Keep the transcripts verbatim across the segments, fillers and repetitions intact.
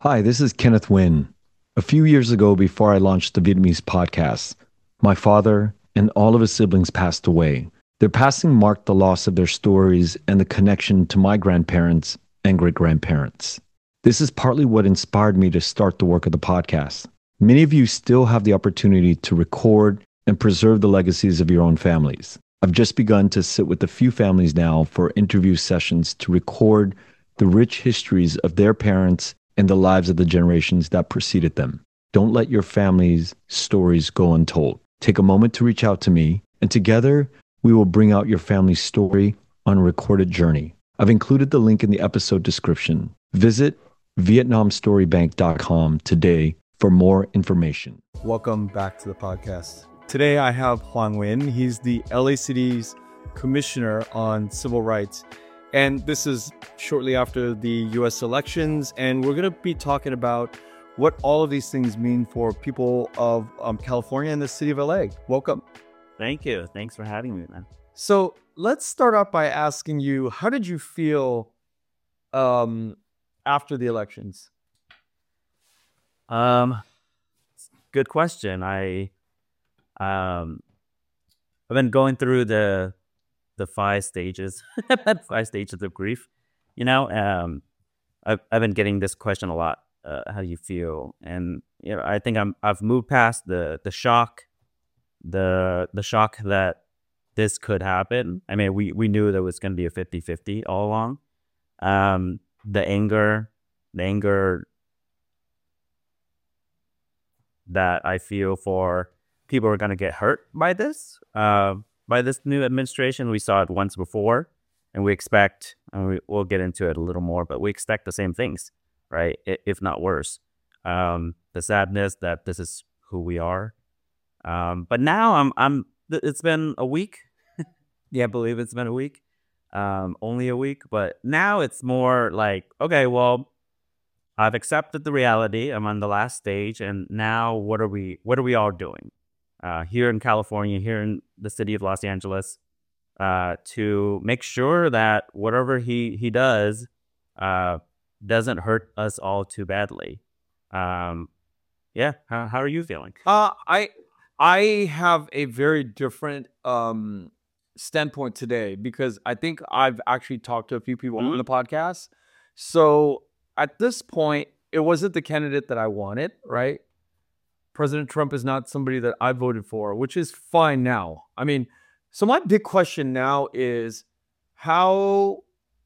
Hi, this is Kenneth Nguyen. A few years ago, before I launched the Vietnamese podcast, my father and all of his siblings passed away. Their passing marked the loss of their stories and the connection to my grandparents and great grandparents. This is partly what inspired me to start the work of the podcast. Many of you still have the opportunity to record and preserve the legacies of your own families. I've just begun to sit with a few families now for interview sessions to record the rich histories of their parents and the lives of the generations that preceded them. Don't let your family's stories go untold. Take a moment to reach out to me, and together we will bring out your family's story on a recorded journey. I've included the link in the episode description. Visit vietnam story bank dot com today for more information. Welcome back to the podcast. Today I have Hoang Nguyen. He's the L A City's Commissioner on Civil Rights. And this is shortly after the U S elections. And we're going to be talking about what all of these things mean for people of um, California and the city of L A. Welcome. Thank you. Thanks for having me, man. So let's start off by asking you, how did you feel um, after the elections? Um, good question. I, um, I've been going through the the five stages, five stages of grief. You know, um, I've I've been getting this question a lot. Uh, how do you feel? And you know, I think I'm I've moved past the the shock, the the shock that this could happen. I mean, we we knew there was going to be a fifty-fifty all along. Um, the anger, the anger that I feel for people who are going to get hurt by this. Uh, by this new administration. We saw it once before, and we expect, and we, we'll get into it a little more, but we expect the same things, right? I, if not worse. Um, the sadness that this is who we are. Um, but now I'm, I'm, it's been a week. Yeah, I believe it's been a week. Um, only a week, but now it's more like, okay, well, I've accepted the reality. I'm on the last stage, and now what are we, what are we all doing? Uh, here in California, here in the city of Los Angeles, uh, to make sure that whatever he, he does uh, doesn't hurt us all too badly. Um, yeah, how, how are you feeling? Uh, I I have a very different um, standpoint today because I think I've actually talked to a few people mm-hmm. on the podcast. So at this point, it wasn't the candidate that I wanted, right? President Trump is not somebody that I voted for, which is fine now. I mean, so my big question now is, how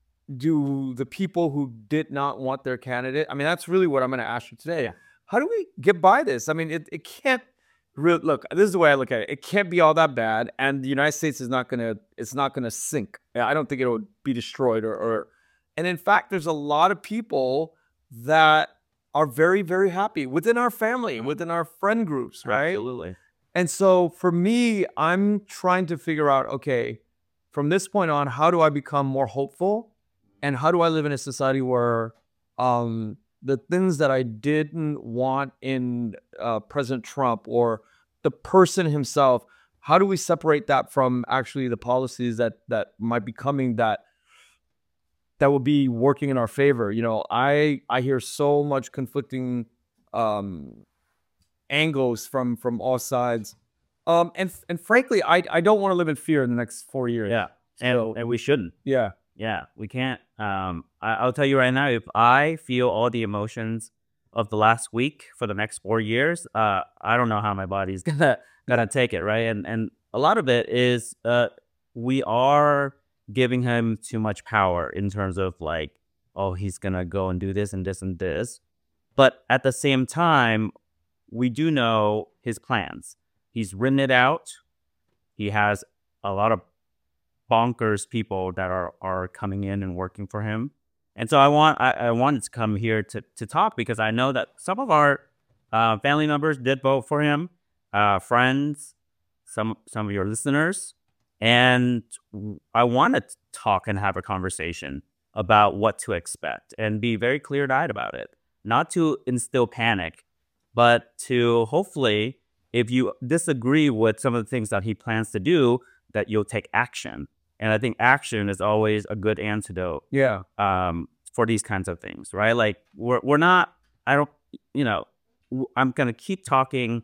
do the people who did not want their candidate, I mean, that's really what I'm going to ask you today. How do we get by this? I mean, it, it can't really, look, this is the way I look at it. It can't be all that bad. And the United States is not going to, it's not going to sink. I don't think it'll be destroyed or, or, and in fact, there's a lot of people that are very, very happy within our family, within our friend groups, right? Absolutely. And so for me, I'm trying to figure out, okay, from this point on, how do I become more hopeful? And how do I live in a society where um, the things that I didn't want in uh, President Trump or the person himself, how do we separate that from actually the policies that that might be coming that that will be working in our favor? You know, I I hear so much conflicting um, angles from from all sides, um, and and frankly, I I don't want to live in fear in the next four years. Yeah, and So, and we shouldn't. yeah, Yeah, we can't. Um, I, I'll tell you right now, if I feel all the emotions of the last week for the next four years, uh, I don't know how my body's gonna gonna take it, right? And and a lot of it is uh, we are giving him too much power in terms of like, oh, he's gonna go and do this and this and this. But at the same time, we do know his plans. He's written it out. He has a lot of bonkers people that are are coming in and working for him. And so I want I, I wanted to come here to to talk because I know that some of our uh, family members did vote for him, uh, friends, some some of your listeners. And I want to talk and have a conversation about what to expect and be very clear-eyed about it. Not to instill panic, but to hopefully, if you disagree with some of the things that he plans to do, that you'll take action. And I think action is always a good antidote yeah, um, for these kinds of things, right? Like we're we're not I don't, you know, w- I'm going to keep talking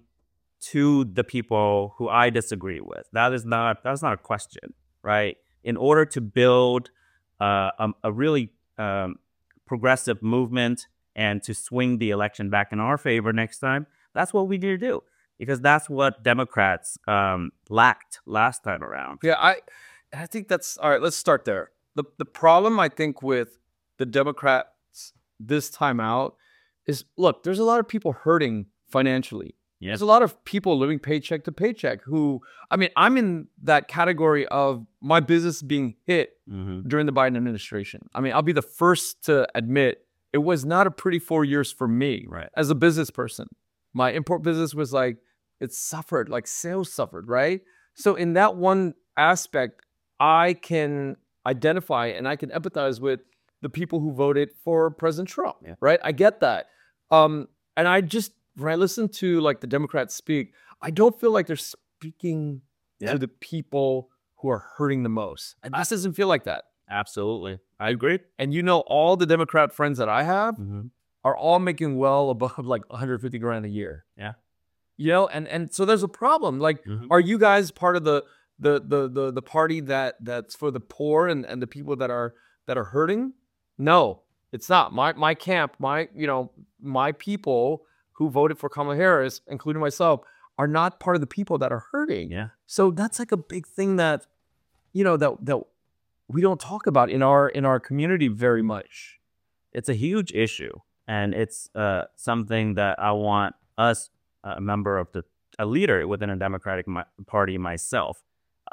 to the people who I disagree with. That is not, that's not a question, right? In order to build uh, a, a really um, progressive movement and to swing the election back in our favor next time, that's what we need to do. Because that's what Democrats um, lacked last time around. Yeah, I I think that's all right. Let's start there. The the problem I think with the Democrats this time out is, look, there's a lot of people hurting financially. Yes. There's a lot of people living paycheck to paycheck who, I mean, I'm in that category of my business being hit Mm-hmm. during the Biden administration. I mean, I'll be the first to admit it was not a pretty four years for me Right. as a business person. My import business was like, it suffered, like sales suffered, right? So in that one aspect, I can identify and I can empathize with the people who voted for President Trump, Yeah. right? I get that. Um, and I just, when I listen to like the Democrats speak, I don't feel like they're speaking Yeah. to the people who are hurting the most. It just doesn't feel like that. Absolutely. I agree. And you know, all the Democrat friends that I have Mm-hmm. are all making well above like one hundred fifty grand a year. Yeah. You know, and and so there's a problem. Like, Mhm. are you guys part of the the the the the party that that's for the poor and and the people that are that are hurting? No, it's not. My my camp, my you know, my people who voted for Kamala Harris, including myself, are not part of the people that are hurting. Yeah. So that's like a big thing that, you know, that that we don't talk about in our in our community very much. It's a huge issue, and it's uh, something that I want us, a member of the, a leader within a Democratic mi- Party myself,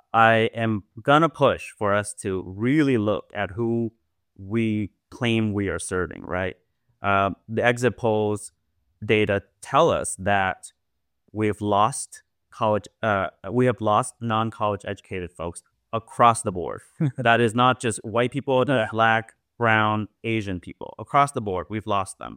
I am gonna push for us to really look at who we claim we are serving. Right, uh, the exit polls data tell us that we've lost college, uh, we have lost non-college educated folks across the board. That is not just white people, black, brown, Asian people. Across the board, we've lost them.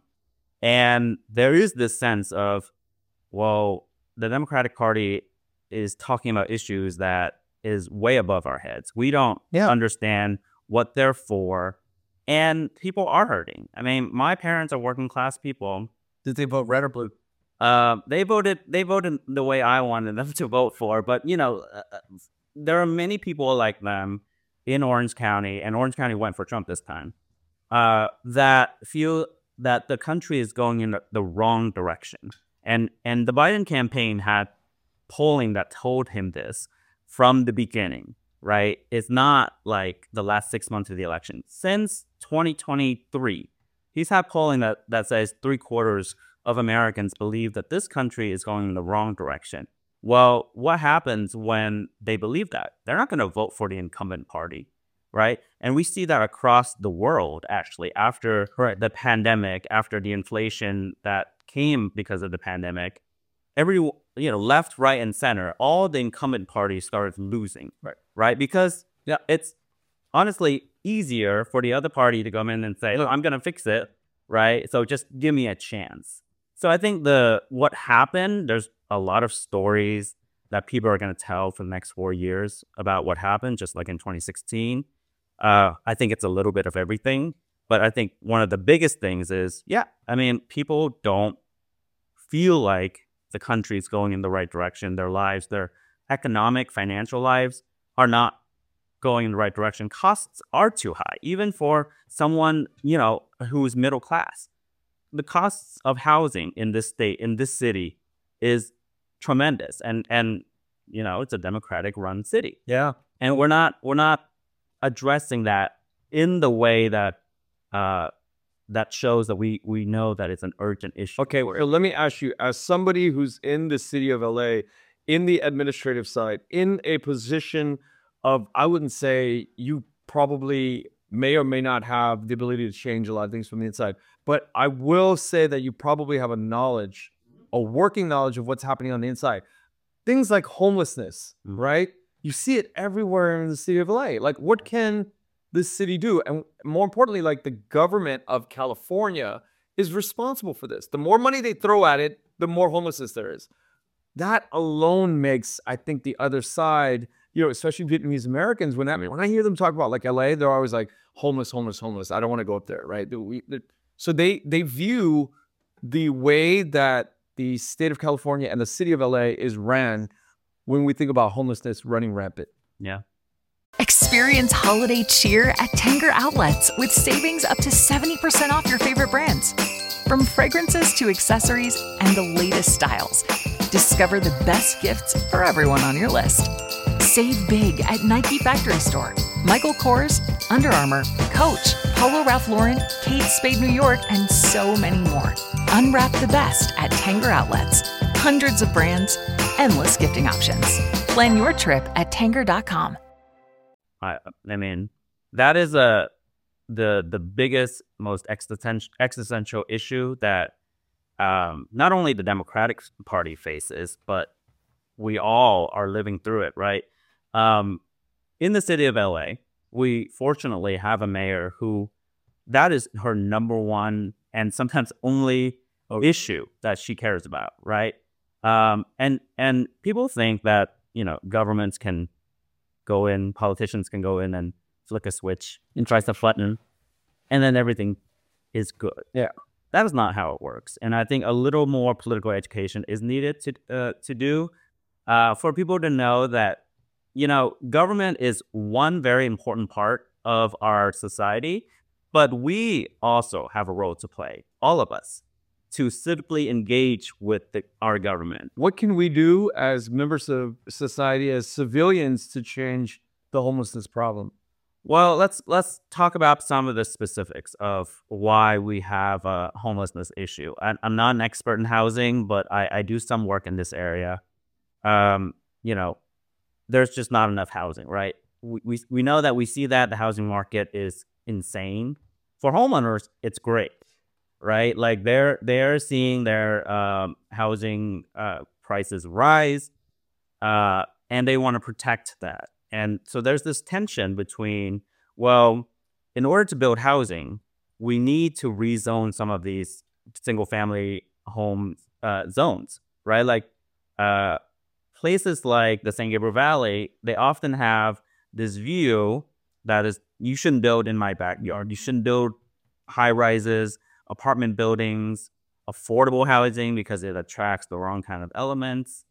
And there is this sense of, well, the Democratic Party is talking about issues that is way above our heads. We don't Yeah. understand what they're for, and people are hurting. I mean, my parents are working class people. Did they vote red or blue? Uh, they voted. They voted the way I wanted them to vote for. But you know, uh, there are many people like them in Orange County, and Orange County went for Trump this time. Uh, that feel that the country is going in the, the wrong direction, and and the Biden campaign had polling that told him this from the beginning. Right? It's not like the last six months of the election. Since twenty twenty-three, he's had polling that that says three quarters of Americans believe that this country is going in the wrong direction. Well, what happens when they believe that? They're not going to vote for the incumbent party, right? And we see that across the world, actually, after Right. the pandemic, after the inflation that came because of the pandemic, every, you know, left, right, and center, all the incumbent parties started losing, Right. right? Because yeah, it's honestly easier for the other party to come in and say, look, I'm going to fix it, right? So just give me a chance. So I think the what happened, there's a lot of stories that people are going to tell for the next four years about what happened, just like in twenty sixteen. Uh, I think it's a little bit of everything. But I think one of the biggest things is, yeah, I mean, people don't feel like the country is going in the right direction. Their lives, their economic, financial lives are not going in the right direction. Costs are too high, even for someone, you know, who's middle class. The costs of housing in this state, in this city, is tremendous, and and you know, it's a Democratic-run city, Yeah. and we're not we're not addressing that in the way that uh, that shows that we we know that it's an urgent issue. Okay, well, let me ask you, as somebody who's in the city of L A, in the administrative side, in a position of, I wouldn't say you probably may or may not have the ability to change a lot of things from the inside, but I will say that you probably have a knowledge, a working knowledge of what's happening on the inside. Things like homelessness, Mhm. right? You see it everywhere in the city of L A. Like, what can this city do? And more importantly, like, the government of California is responsible for this. The more money they throw at it, the more homelessness there is. That alone makes, I think, the other side, you know, especially Vietnamese Americans, when that, when I hear them talk about like L A, they're always like homeless, homeless, homeless. I don't want to go up there, right? We, the- so they they view the way that the state of California and the city of L A is ran when we think about homelessness running rampant. Yeah. Experience holiday cheer at Tanger Outlets with savings up to seventy percent off your favorite brands. From fragrances to accessories and the latest styles, discover the best gifts for everyone on your list. Save big at Nike Factory Store, Michael Kors, Under Armour, Coach, Polo Ralph Lauren, Kate Spade New York, and so many more. Unwrap the best at Tanger Outlets. Hundreds of brands, endless gifting options. Plan your trip at tanger dot com. I, I mean, that is a the the biggest, most existential existential issue that um, not only the Democratic Party faces, but we all are living through it, right? Um, in the city of L A, we fortunately have a mayor who that is her number one and sometimes only issue that she cares about, right? Um, and and people think that, you know, governments can go in, politicians can go in and flick a switch and press a button, and then everything is good. Yeah. That is not how it works. And I think a little more political education is needed to uh, to do uh, for people to know that, you know, government is one very important part of our society, but we also have a role to play, all of us, to civically engage with the, our government. What can we do as members of society, as civilians, to change the homelessness problem? Well, let's let's talk about some of the specifics of why we have a homelessness issue. I, I'm not an expert in housing, but I, I do some work in this area. Um, you know, there's just not enough housing, right? We, we we know that we see that the housing market is insane. For homeowners, it's great, right? Like they're they're seeing their um, housing uh, prices rise, uh, and they want to protect that. And so there's this tension between, well, in order to build housing, we need to rezone some of these single-family home uh, zones, right? Like uh, places like the San Gabriel Valley, they often have this view that is, you shouldn't build in my backyard. You shouldn't build high-rises, apartment buildings, affordable housing because it attracts the wrong kind of elements.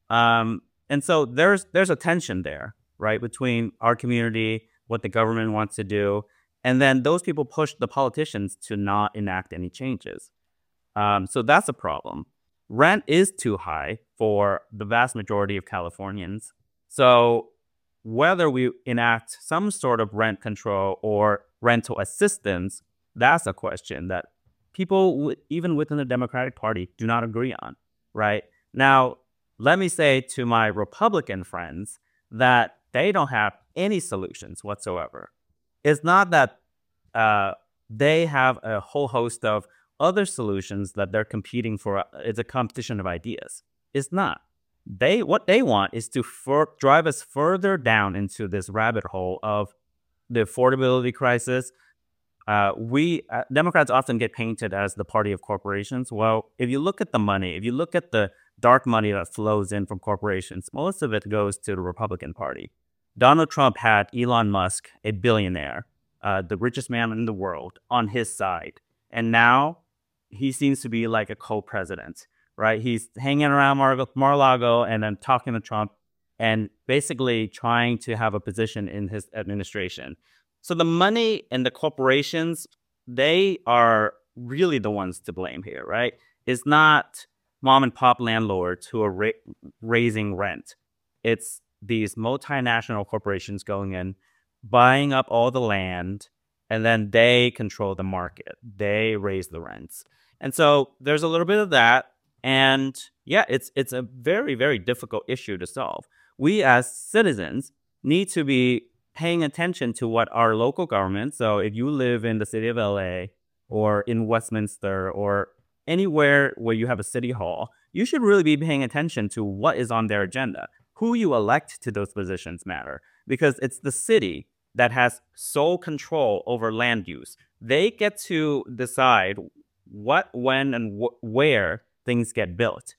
Um, and so there's there's a tension there, right, between our community, what the government wants to do, and then those people push the politicians to not enact any changes. Um, so that's a problem. Rent is too high for the vast majority of Californians. So whether we enact some sort of rent control or rental assistance, that's a question that people, even within the Democratic Party, do not agree on, right? Now, let me say to my Republican friends that they don't have any solutions whatsoever. It's not that uh, they have a whole host of other solutions that they're competing for. It's a competition of ideas. It's not. They what they want is to for, drive us further down into this rabbit hole of the affordability crisis. Uh, we uh, Democrats often get painted as the party of corporations. Well, if you look at the money, if you look at the dark money that flows in from corporations, most of it goes to the Republican Party. Donald Trump had Elon Musk, a billionaire, uh, the richest man in the world, on his side. And now he seems to be like a co-president, right? He's hanging around Mar- Mar-a-Lago and then talking to Trump and basically trying to have a position in his administration. So the money and the corporations, they are really the ones to blame here, right? It's not mom and pop landlords who are ra- raising rent. It's these multinational corporations going in, buying up all the land, and then they control the market. They raise the rents. And so there's a little bit of that. And yeah, it's it's a very, very difficult issue to solve. We as citizens need to be paying attention to what our local government, so if you live in the city of L A or in Westminster or anywhere where you have a city hall, you should really be paying attention to what is on their agenda. Who you elect to those positions matter, because it's the city that has sole control over land use. They get to decide what, when, and wh- where things get built.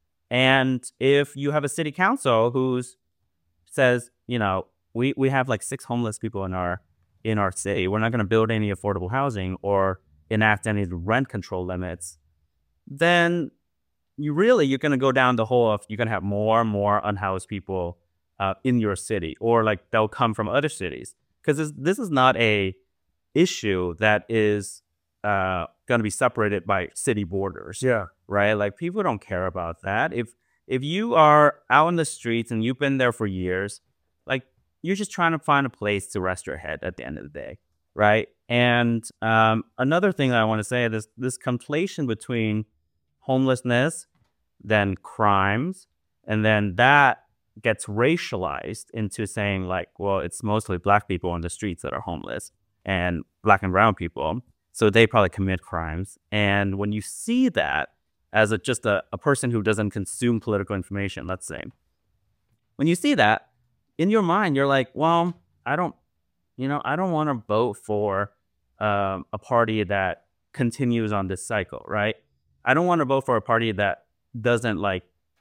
And if you have a city council who says, you know, we, we have like six homeless people in our in our city, we're not going to build any affordable housing or enact any rent control limits, then you really, you're going to go down the hole of you're going to have more and more unhoused people uh, in your city, or like they'll come from other cities. Because this, this is not a issue that is uh, going to be separated by city borders. Yeah. Right? Like people don't care about that. If if you are out in the streets and you've been there for years, like you're just trying to find a place to rest your head at the end of the day. Right? And um, another thing that I want to say is this conflation between homelessness, then crimes, and then that gets racialized into saying like, well, it's mostly black people on the streets that are homeless and black and brown people, so they probably commit crimes. And when you see that as a, just a, a person who doesn't consume political information, let's say, when you see that in your mind, you're like, well, I don't, you know, I don't want to vote for um, a party that continues on this cycle, right? I don't want to vote for a party that doesn't like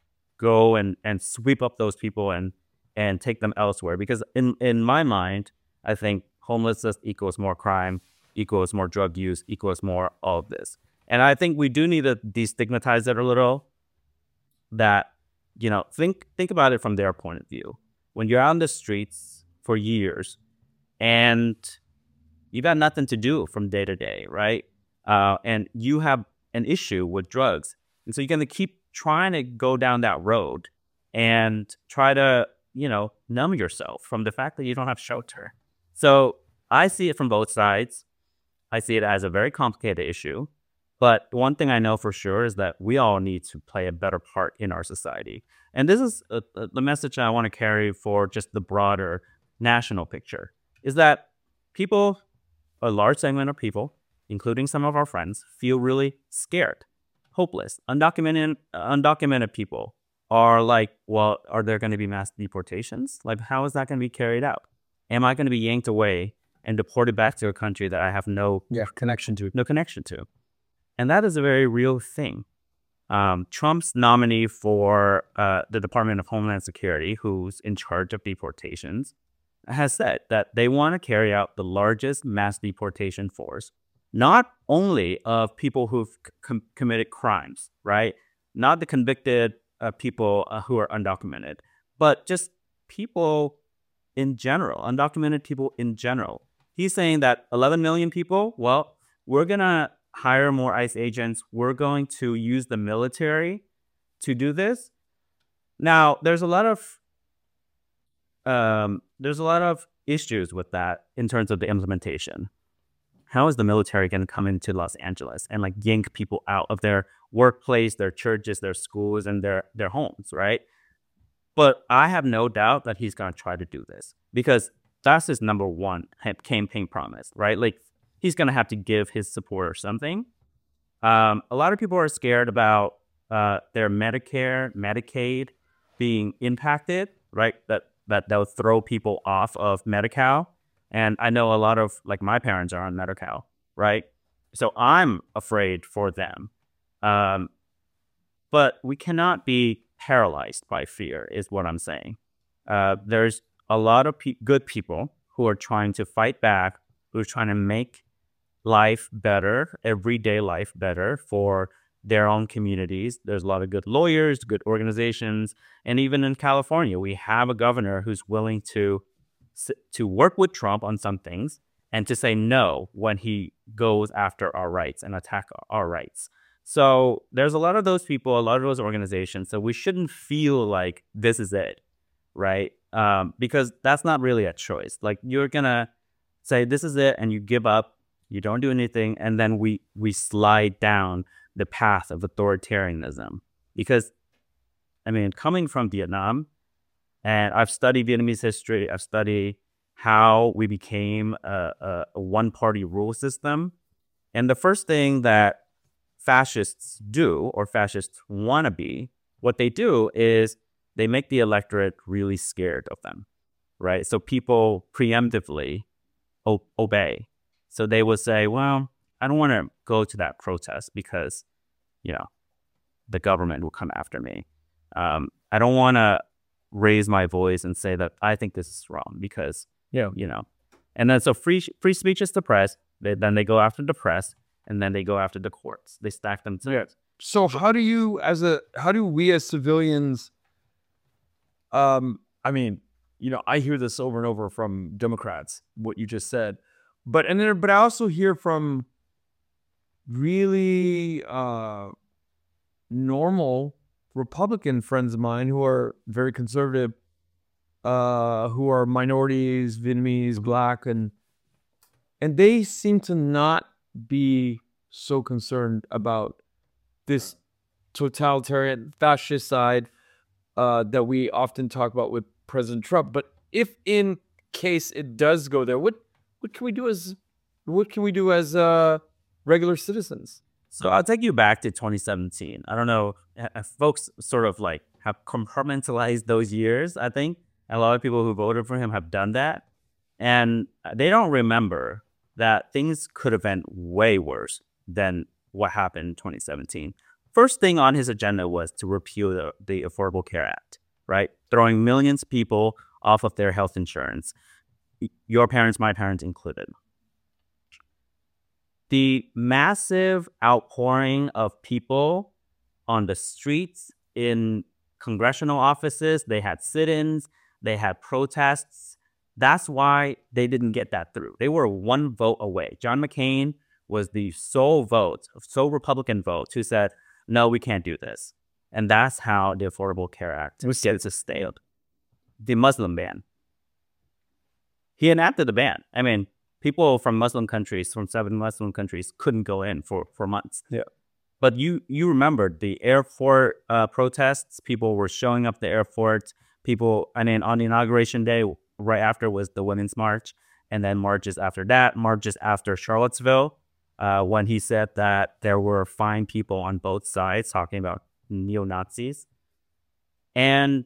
go and, and sweep up those people and and take them elsewhere. Because in, in my mind, I think homelessness equals more crime, equals more drug use, equals more all of this. And I think we do need to destigmatize it a little. That, you know, think think about it from their point of view. When you're out on the streets for years and you've had nothing to do from day to day, right? Uh, and you have an issue with drugs. And so you're going to keep trying to go down that road and try to, you know, numb yourself from the fact that you don't have shelter. So I see it from both sides. I see it as a very complicated issue. But one thing I know for sure is that we all need to play a better part in our society. And this is a, a, the message I want to carry for just the broader national picture, is that people, a large segment of people, including some of our friends, feel really scared, hopeless. Undocumented, undocumented people are like, well, are there going to be mass deportations? Like, how is that going to be carried out? Am I going to be yanked away and deported back to a country that I have no Yeah, connection to. no connection to? And that is a very real thing. Um, Trump's nominee for uh, the Department of Homeland Security, who's in charge of deportations, has said that they want to carry out the largest mass deportation force, not only of people who've com- committed crimes, right? Not the convicted uh, people uh, who are undocumented, but just people in general, undocumented people in general. He's saying that eleven million people, well, we're going to hire more ICE agents. We're going to use the military to do this. Now, there's a lot of um, there's a lot of issues with that in terms of the implementation. How is the military going to come into Los Angeles and like yank people out of their workplace, their churches, their schools, and their their homes, right? But I have no doubt that he's going to try to do this, because that's his number one campaign promise, right? Like, he's going to have to give his supporters something. Um, a lot of people are scared about uh, their Medicare, Medicaid being impacted, right? That that they'll throw people off of Medi-Cal. And I know a lot of, like, my parents are on Medi-Cal, right? So I'm afraid for them. Um, but we cannot be paralyzed by fear, is what I'm saying. Uh, there's a lot of pe- good people who are trying to fight back, who are trying to make life better, everyday life better for their own communities. There's a lot of good lawyers, good organizations, and even in California, we have a governor who's willing to to work with Trump on some things and to say no when he goes after our rights and attack our rights. So there's a lot of those people, a lot of those organizations. So we shouldn't feel like this is it, right? Um, because that's not really a choice. Like, you're gonna say this is it, and you give up. You don't do anything, and then we we slide down the path of authoritarianism. Because, I mean, coming from Vietnam, and I've studied Vietnamese history, I've studied how we became a, a, a one-party rule system. And the first thing that fascists do, or fascists want to be, what they do is they make the electorate really scared of them, right? So people preemptively o- obey. So they will say, well, I don't want to go to that protest because, you know, the government will come after me. Um, I don't want to raise my voice and say that I think this is wrong because, Yeah. you know. And then so free free speech is suppressed. They, then they go after the press, and then they go after the courts. They stack them. Yeah. So how do you, as a, how do we as civilians, um, I mean, you know, I hear this over and over from Democrats, what you just said, but, and then, but I also hear from really uh, normal Republican friends of mine who are very conservative, uh, who are minorities, Vietnamese, Black, and and they seem to not be so concerned about this totalitarian fascist side uh, that we often talk about with President Trump. But if in case it does go there, what what can we do as what can we do as uh, regular citizens? So I'll take you back to twenty seventeen. I don't know, uh, folks sort of like have compartmentalized those years. I think a lot of people who voted for him have done that, and they don't remember that things could have been way worse than what happened in twenty seventeen. First thing on his agenda was to repeal the, the Affordable Care Act, right? Throwing millions of people off of their health insurance, your parents, my parents included. The massive outpouring of people on the streets, in congressional offices, they had sit-ins, they had protests. That's why they didn't get that through. They were one vote away. John McCain was the sole vote, sole Republican vote who said, no, we can't do this. And that's how the Affordable Care Act was sustained. The Muslim ban. He enacted the ban. I mean, people from Muslim countries, from seven Muslim countries, couldn't go in for, for months. Yeah. But you you remember the airport uh, protests. People were showing up the airport. People, I mean, on the inauguration day, right after was the Women's March, and then marches after that, marches after Charlottesville, uh, when he said that there were fine people on both sides talking about neo-Nazis. And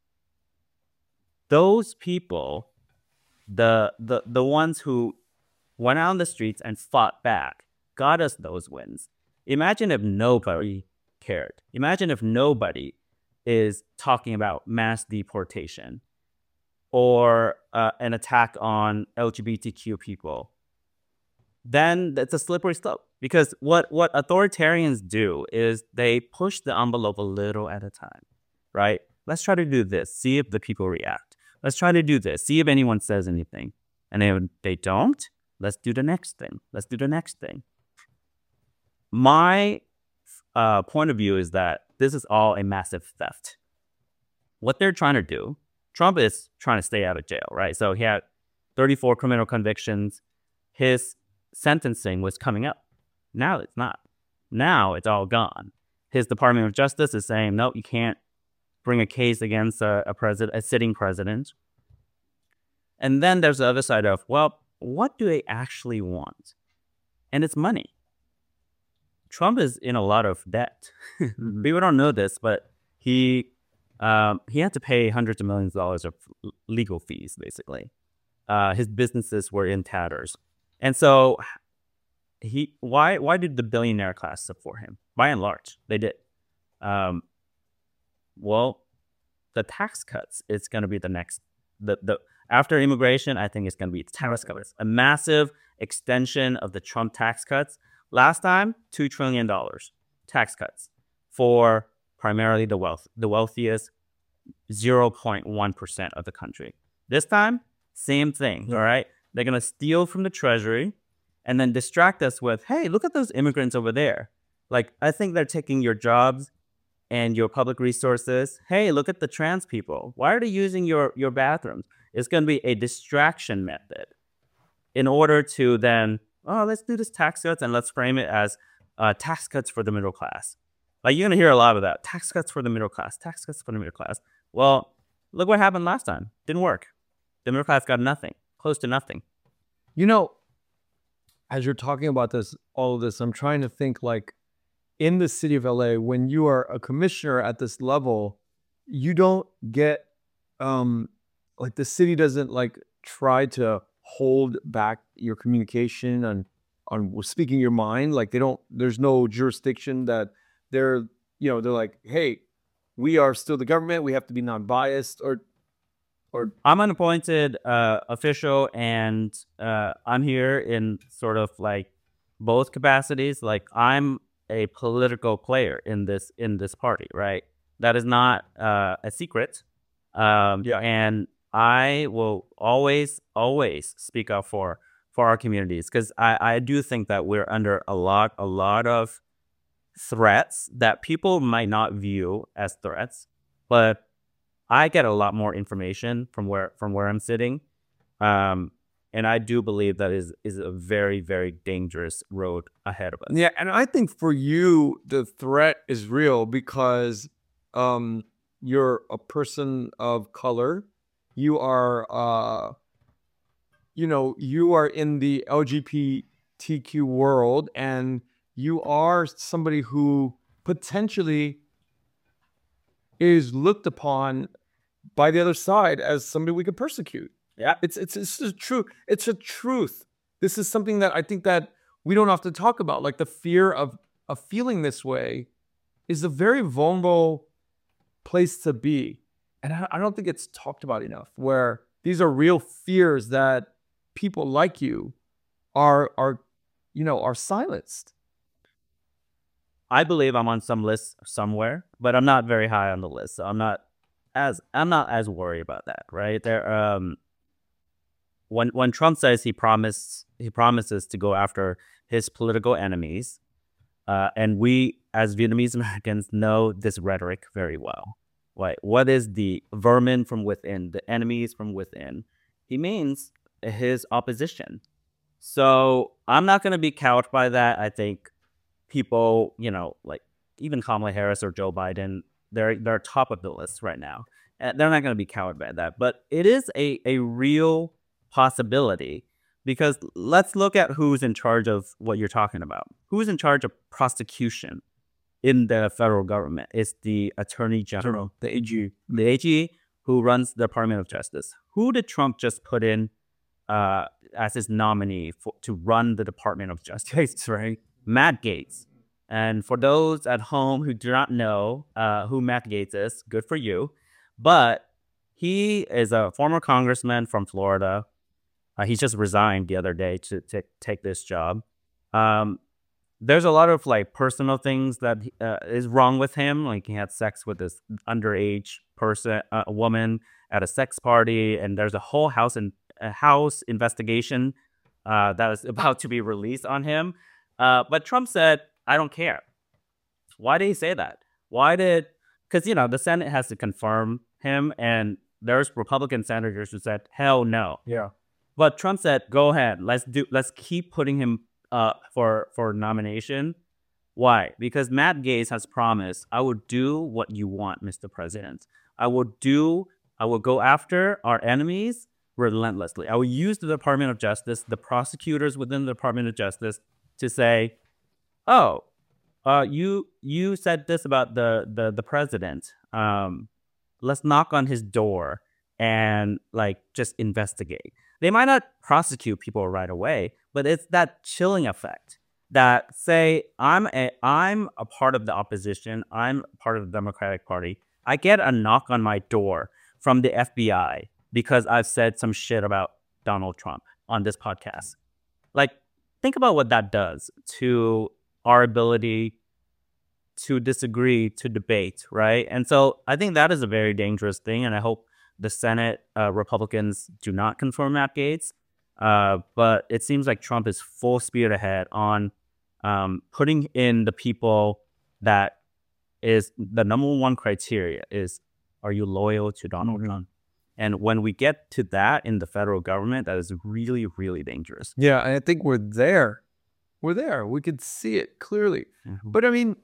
those people, the the the ones who went out on the streets and fought back, got us those wins. Imagine if nobody cared. Imagine if nobody is talking about mass deportation or uh, an attack on L G B T Q people. Then that's a slippery slope. Because what, what authoritarians do is they push the envelope a little at a time, right? Let's try to do this, see if the people react. Let's try to do this, see if anyone says anything. And if they don't, let's do the next thing. Let's do the next thing. My uh, point of view is that this is all a massive theft. What they're trying to do, Trump is trying to stay out of jail, right? So he had thirty-four criminal convictions. His sentencing was coming up. Now it's not. Now it's all gone. His Department of Justice is saying, no, you can't bring a case against a, a president, a sitting president. And then there's the other side of, well, what do they actually want? And it's money. Trump is in a lot of debt. Mm-hmm. People don't know this, but he um, he had to pay hundreds of millions of dollars of legal fees, basically. Uh, his businesses were in tatters. And so he why why did the billionaire class support him? By and large, they did. Um, well, the tax cuts is going to be the next. The, the After immigration, I think it's going to be tax cuts. A massive extension of the Trump tax cuts. Last time, two trillion dollars tax cuts for primarily the wealth, the wealthiest zero point one percent of the country. This time, same thing, all right? They're going to steal from the treasury and then distract us with, hey, look at those immigrants over there. Like, I think they're taking your jobs and your public resources. Hey, look at the trans people. Why are they using your, your bathrooms? It's going to be a distraction method in order to then, oh, let's do this tax cuts and let's frame it as uh, tax cuts for the middle class. Like, you're going to hear a lot of that. Tax cuts for the middle class, tax cuts for the middle class. Well, look what happened last time. Didn't work. The middle class got nothing, close to nothing. You know, as you're talking about this, all of this, I'm trying to think like in the city of L A, when you are a commissioner at this level, you don't get, um, like the city doesn't like try to hold back your communication on, on speaking your mind. Like they don't, there's no jurisdiction that they're, you know, they're like, hey, we are still the government. We have to be non-biased or, or. I'm an appointed uh, official and uh, I'm here in sort of like both capacities. Like I'm a political player in this in this party, right? That is not uh, a secret. Um, Yeah. And I will always, always speak up for for our communities, because I, I do think that we're under a lot, a lot of threats that people might not view as threats, but I get a lot more information from where from where I'm sitting. Um, and I do believe that is is a very, very dangerous road ahead of us. Yeah, and I think for you, the threat is real because um, you're a person of color. You are, uh, you know, you are in the L G B T Q world, and you are somebody who potentially is looked upon by the other side as somebody we could persecute. Yeah. It's it's it's a true it's a truth. This is something that I think that we don't often talk about. Like the fear of of feeling this way is a very vulnerable place to be. And I, I don't think it's talked about enough, where these are real fears that people like you are are you know are silenced. I believe I'm on some list somewhere, but I'm not very high on the list. So I'm not as I'm not as worried about that, right? There um when when Trump says he promised he promises to go after his political enemies, uh, and we as Vietnamese Americans know this rhetoric very well. Right? What is the vermin from within, the enemies from within? He means his opposition. So I'm not going to be cowed by that. I think people, you know, like even Kamala Harris or Joe Biden, they're they're top of the list right now. And they're not going to be cowed by that. But it is a, a real possibility, because let's look at who's in charge of what you're talking about. Who's in charge of prosecution in the federal government? It's the Attorney General, the A G, the A G who runs the Department of Justice. Who did Trump just put in uh, as his nominee for, to run the Department of Justice? Right, Matt Gaetz. And for those at home who do not know uh, who Matt Gaetz is, good for you. But he is a former congressman from Florida. Uh, he just resigned the other day to, to take this job. Um, there's a lot of like personal things that uh, is wrong with him. Like he had sex with this underage person, uh, a woman at a sex party, and there's a whole house in a house investigation uh, that is about to be released on him. Uh, but Trump said, "I don't care." Why did he say that? Why did? Because you know the Senate has to confirm him, and there's Republican senators who said, "Hell no." Yeah. But Trump said, "Go ahead. Let's do. Let's keep putting him up for for nomination." Why? Because Matt Gaetz has promised, "I will do what you want, Mister President. I will do. I will go after our enemies relentlessly. I will use the Department of Justice, the prosecutors within the Department of Justice, to say, oh, uh, you you said this about the the the president. Um, let's knock on his door and like just investigate." They might not prosecute people right away, but it's that chilling effect that say, I'm a, I'm a part of the opposition. I'm part of the Democratic Party. I get a knock on my door from the F B I because I've said some shit about Donald Trump on this podcast. Like, think about what that does to our ability to disagree, to debate, right? And so I think that is a very dangerous thing, and I hope the Senate uh, Republicans do not confirm Matt Gaetz. Uh, but it seems like Trump is full speed ahead on um, putting in the people that is the number one criteria is, are you loyal to Donald Trump? And when we get to that in the federal government, that is really, really dangerous. Yeah, and I think we're there. We're there. We could see it clearly. Mm-hmm. But I mean,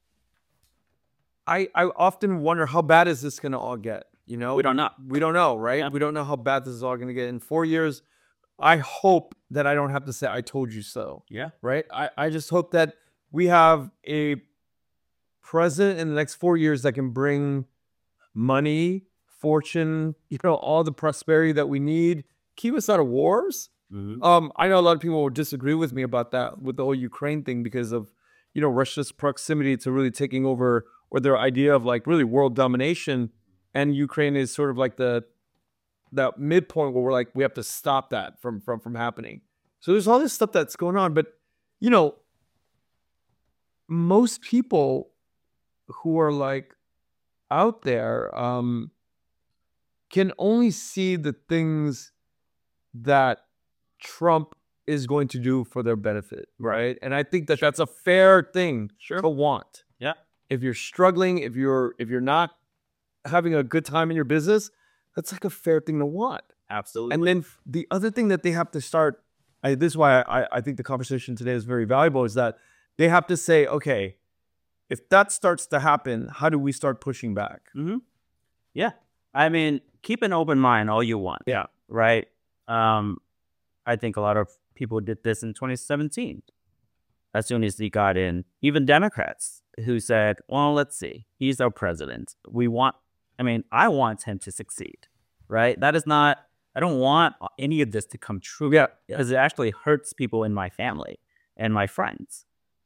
I I often wonder, how bad is this going to all get? You know, We don't know. We don't know, right? Yeah. We don't know how bad this is all going to get in four years. I hope that I don't have to say, I told you so, Yeah. right? I, I just hope that we have a president in the next four years that can bring money, fortune, you know, all the prosperity that we need, keep us out of wars. Mm-hmm. Um, I know a lot of people will disagree with me about that, with the whole Ukraine thing, because of, you know, Russia's proximity to really taking over, or their idea of like really world domination. And Ukraine is sort of like the that midpoint where we're like, we have to stop that from from from happening. So there's all this stuff that's going on. But, you know, most people who are like out there um, can only see the things that Trump is going to do for their benefit, right? And I think that that's a fair thing Sure. to want. Yeah. If you're struggling, if you're if you're not having a good time in your business, that's like a fair thing to want. Absolutely. And then the other thing that they have to start, I, this is why I, I think the conversation today is very valuable, is that they have to say, okay, if that starts to happen, how do we start pushing back? Mm-hmm. Yeah. I mean, keep an open mind all you want. Yeah. Right. Um, I think a lot of people did this in twenty seventeen. As soon as he got in, even Democrats who said, well, let's see, he's our president. We want, I mean, I want him to succeed, right? That is not, I don't want any of this to come true. Yeah. Because it actually hurts people in my family and my friends.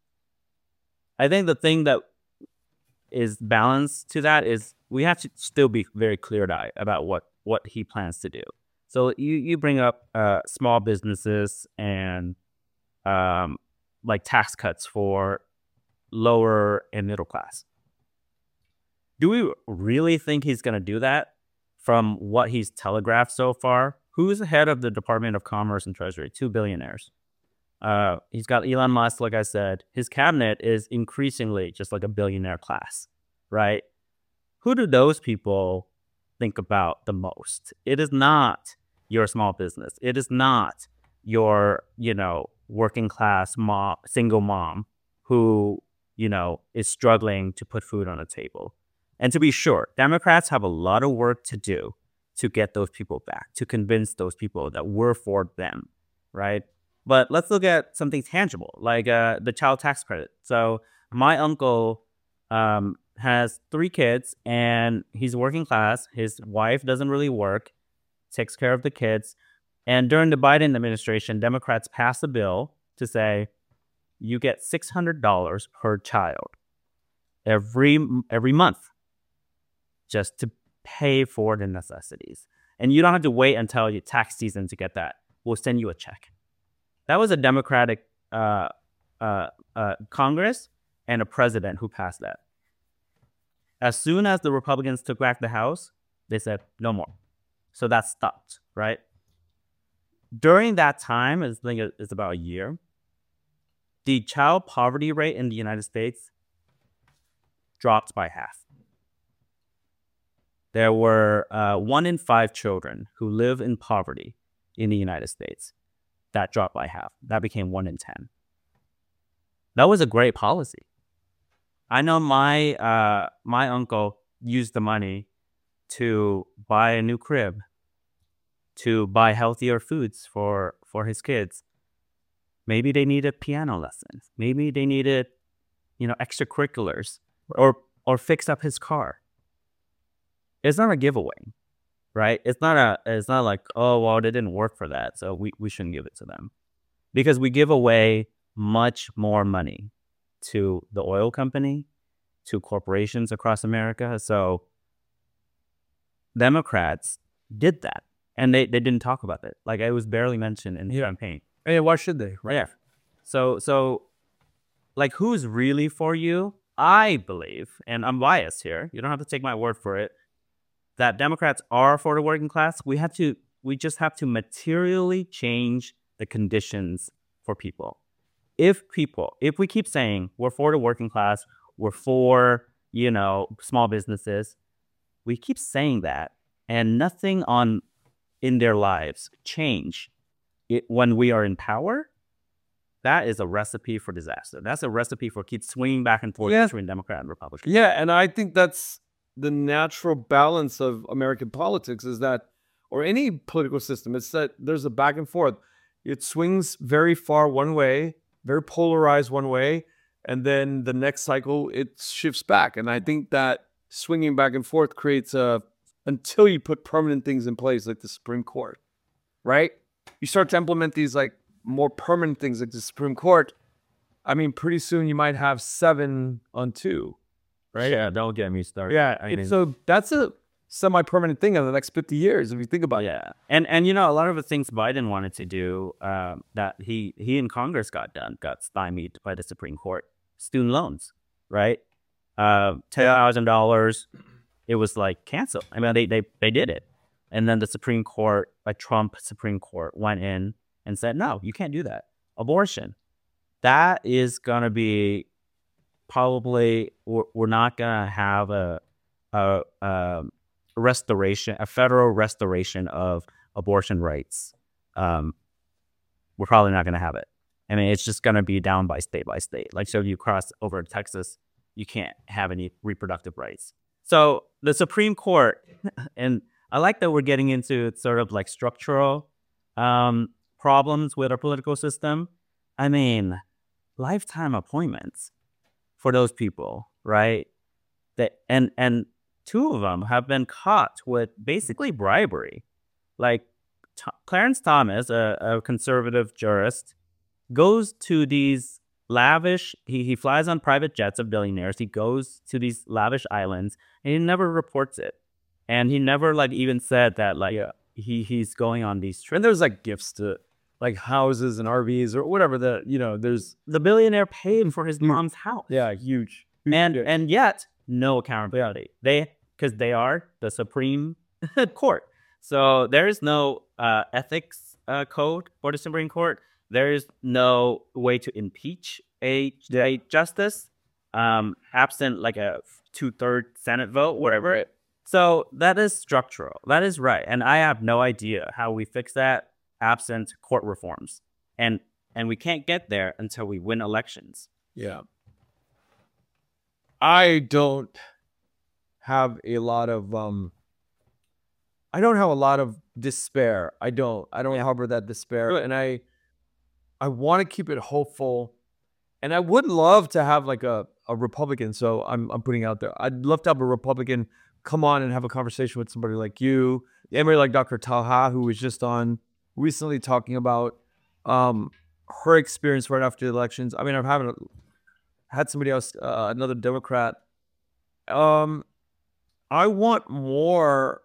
I think the thing that is balanced to that is we have to still be very clear-eyed about what, what he plans to do. So you, you bring up uh, small businesses and um, like tax cuts for lower and middle class. Do we really think he's going to do that from what he's telegraphed so far? Who's the head of the Department of Commerce and Treasury? Two billionaires. Uh, he's got Elon Musk, like I said. His cabinet is increasingly just like a billionaire class, right? Who do those people think about the most? It is not your small business. It is not your, you know, working class mom, single mom who, you know, is struggling to put food on the table. And to be sure, Democrats have a lot of work to do to get those people back, to convince those people that we're for them, right? But let's look at something tangible, like uh, the child tax credit. So my uncle um, has three kids, and he's working class. His wife doesn't really work, takes care of the kids. And during the Biden administration, Democrats passed a bill to say you get six hundred dollars per child every every month just to pay for the necessities. And you don't have to wait until your tax season to get that. We'll send you a check. That was a Democratic uh, uh, uh, Congress and a president who passed that. As soon as the Republicans took back the House, they said, no more. So that stopped, right? During that time, I think it's about a year, the child poverty rate in the United States dropped by half. There were uh, one in five children who live in poverty in the United States. That dropped by half. That became one in ten. That was a great policy. I know my uh, my uncle used the money to buy a new crib, to buy healthier foods for, for his kids. Maybe they needed piano lessons. Maybe they needed, you know, extracurriculars, or or fix up his car. It's not a giveaway, right? It's not a. It's not like, oh well, they didn't work for that, so we, we shouldn't give it to them, because we give away much more money to the oil company, to corporations across America. So Democrats did that, and they, they didn't talk about it. Like, it was barely mentioned in the Yeah. campaign. Hey, why should they? Right. Yeah. So so, like, who's really for you? I believe, and I'm biased here, you don't have to take my word for it, that Democrats are for the working class. We have to, we just have to materially change the conditions for people. If people, if we keep saying we're for the working class, we're for, you know, small businesses, we keep saying that, and nothing on in their lives change it when we are in power, that is a recipe for disaster. That's a recipe for keep swinging back and forth Yeah. between Democrat and Republican. Yeah, and I think that's the natural balance of American politics, is that, or any political system, it's that there's a back and forth. It swings very far one way, very polarized one way, and then the next cycle it shifts back. And I think that swinging back and forth creates a, until you put permanent things in place like the Supreme Court, right? You start to implement these like more permanent things like the Supreme Court. I mean, pretty soon you might have seven on two. Right? Yeah, don't get me started. Yeah, I it- mean, so that's a semi-permanent thing in the next fifty years, if you think about it. yeah, and and you know, a lot of the things Biden wanted to do um, that he he in Congress got done got stymied by the Supreme Court. student loans, right? Uh, ten thousand dollars. It was like canceled. I mean, they they they did it, and then the Supreme Court, like Trump Supreme Court, went in and said, no, you can't do that. Abortion. That is gonna be probably we're, we're not gonna have a, a a restoration, a federal restoration of abortion rights. Um, we're probably not gonna have it. I mean, it's just gonna be down by state by state. Like, so if you cross over to Texas, you can't have any reproductive rights. So the Supreme Court, and I like that we're getting into sort of like structural um, problems with our political system. I mean, lifetime appointments for those people, right? That and and two of them have been caught with basically bribery. Like T- Clarence Thomas, a, a conservative jurist, goes to these lavish, he, he flies on private jets of billionaires. He goes to these lavish islands and he never reports it. And he never like even said that like Yeah. he he's going on these trips. And there's like gifts to like houses and R Vs or whatever that, you know, there's, The billionaire paid for his mom's house. yeah, huge. And Yeah. and yet no accountability. They because they are the Supreme Court. So there is no uh, ethics uh, code for the Supreme Court. There is no way to impeach a, a justice, um, absent like a two-third Senate vote, whatever. So that is structural. That is right. And I have no idea how we fix that absent court reforms. And and we can't get there until we win elections. Yeah. I don't have a lot of um I don't have a lot of despair. I don't. I don't harbor that despair. And I I want to keep it hopeful. And I would love to have like a, a Republican. So I'm I'm putting out there. I'd love to have a Republican come on and have a conversation with somebody like you, somebody like Doctor Talha, who was just on recently talking about um her experience right after the elections. I mean, I've haven't had somebody else, uh, another Democrat. Um, I want more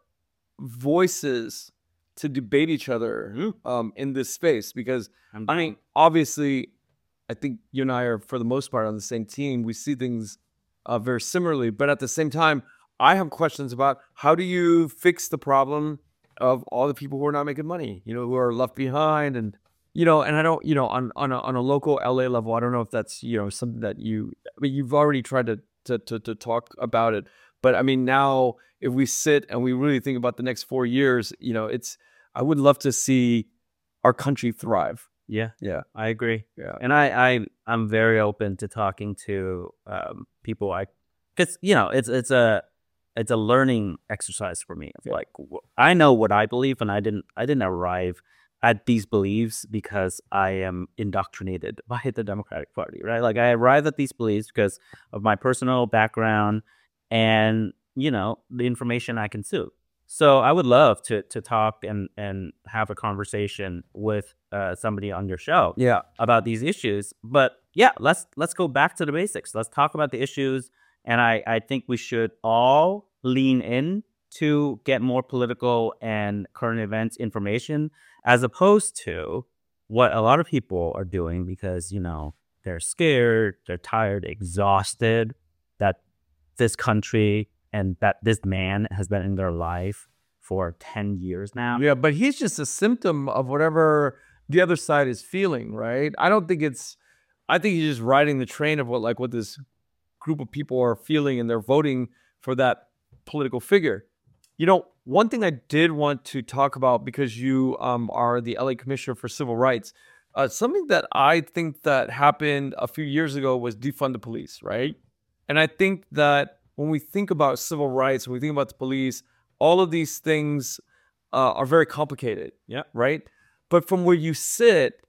voices to debate each other um, in this space because, I mean, obviously, I think you and I are, for the most part, on the same team. We see things uh, very similarly, but at the same time, I have questions about how do you fix the problem of all the people who are not making money, you know, who are left behind, and you know, and I don't, you know, on on a, on a local L A level, I don't know if that's, you know, something that you, I mean, you've already tried to to to, to talk about it, but I mean, now if we sit and we really think about the next four years, you know, it's, I would love to see our country thrive. Yeah, Yeah, I agree. yeah, And I, I I'm very open to talking to um, people. I, because you know, it's it's a it's a learning exercise for me. Yeah. Like wh- I know what I believe, and I didn't I didn't arrive at these beliefs because I am indoctrinated by the Democratic Party, right? Like I arrived at these beliefs because of my personal background and, you know, the information I consume. So I would love to to talk and and have a conversation with uh, somebody on your show yeah. about these issues. But yeah, let's let's go back to the basics. Let's talk about the issues. And I, I think we should all lean in to get more political and current events information, as opposed to what a lot of people are doing because, you know, they're scared, they're tired, exhausted, that this country and that this man has been in their life for ten years now. Yeah, but he's just a symptom of whatever the other side is feeling, right? I don't think it's, I think he's just riding the train of what, like, what this group of people are feeling, and they're voting for that political figure. You know, one thing I did want to talk about, because you um, are the L A Commissioner for Civil Rights, uh, something that I think that happened a few years ago was defund the police, right? And I think that when we think about civil rights, when we think about the police, all of these things uh, are very complicated. Yeah. Right. But from where you sit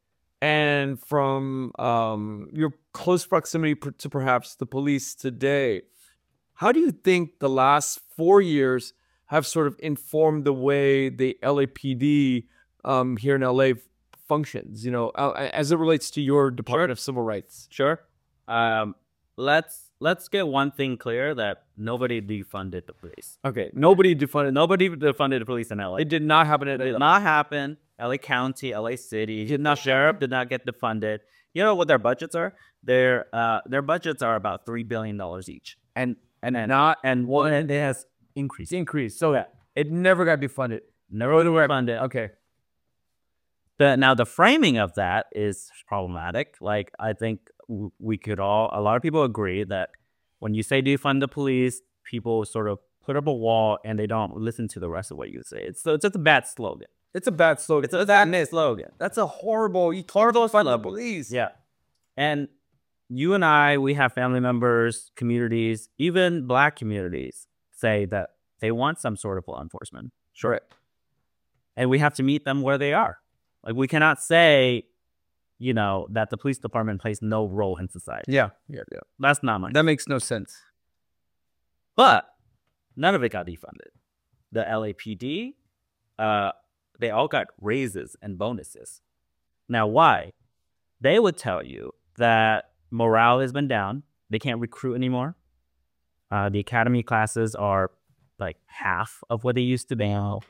and from um, your close proximity per- to perhaps the police today, how do you think the last four years have sort of informed the way the L A P D um, here in L A functions, you know, uh, as it relates to your Department of Civil Rights? Sure. Um, let's let's get one thing clear, that nobody defunded the police. Okay. Nobody defunded. Nobody defunded the police in L A. It did not happen at It did not happen. L A County, L A City, Did not sheriff did not get defunded. You know what their budgets are? their uh their budgets are about three billion dollars each, And and and not and one and it has increased. increase. So yeah, it never got defunded. Never funded. Okay. The, now the framing of that is problematic. Like I think w- we could all, a lot of people agree that when you say defund the police, people sort of put up a wall and they don't listen to the rest of what you say. It's so it's just a bad slogan. It's a bad slogan. It's a bad slogan. That's a horrible. You horrible defund the police. Yeah, and you and I, we have family members, communities, even Black communities say that they want some sort of law enforcement. Sure. And we have to meet them where they are. Like we cannot say, you know, that the police department plays no role in society. Yeah. Yeah. Yeah. That's not my. That makes no sense. But none of it got defunded. The L A P D, uh, they all got raises and bonuses. Now, why? They would tell you that morale has been down. They can't recruit anymore. Uh, the academy classes are like half of what they used to be.